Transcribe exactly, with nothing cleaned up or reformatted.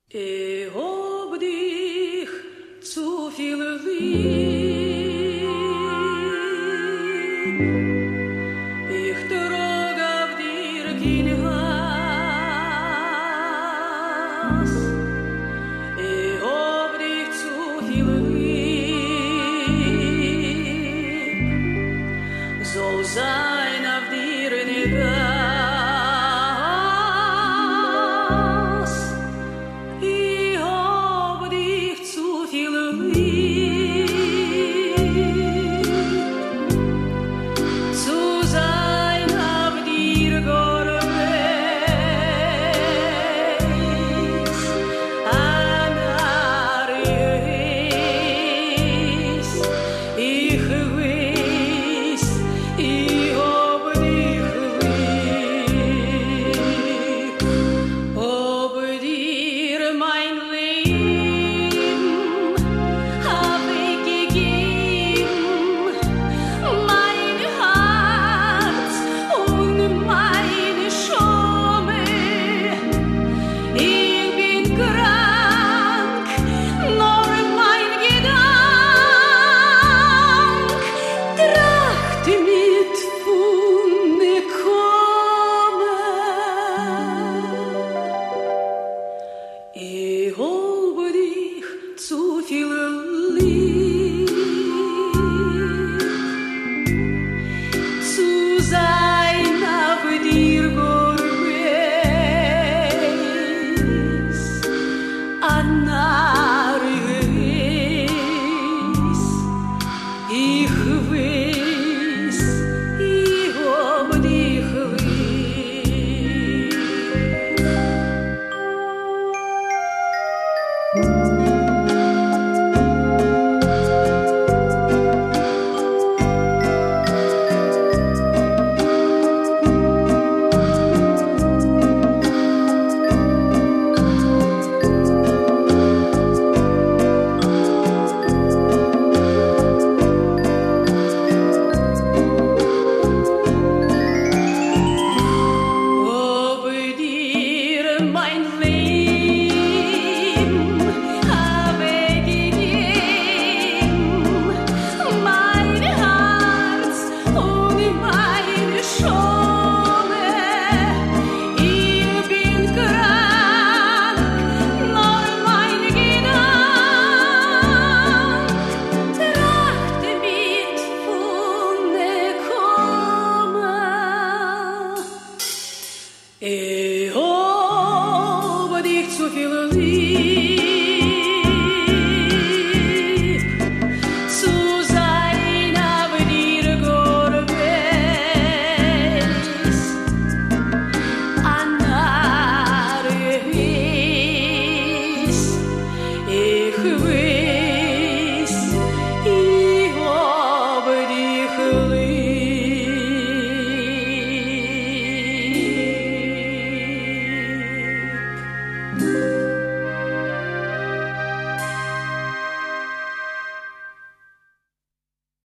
Ich hab dich zu viel lieb. Ich trag auf dir kein Hass. Ich hab dich zu viel lieb. Soll sein auf dir nicht Gas. Ich hab dich zu viel lieb. Zu sein auf dir gar weiß. Anar weiß. Ich weiß. Ich hab dich lieb. Ob dir mein Leben hab ich gegeben, mein Herz und meine Schame. Ich bin krank, nur mein Gedank tracht mit Funde kommen. Ich hab dich zu viel lieb. Zu sein auf dir gar weiß. Anar weiß. Ich weiß. Ich hab dich lieb. Ob dir mein Leben hab ich gegeben, mein Herz und meine Schame. Ich bin krank, nur mein Gedank tracht mit Funde kommen. Ich hab dich zu viel lieb. Zu sein auf dir gar weiß. Anar weiß. Ich weiß.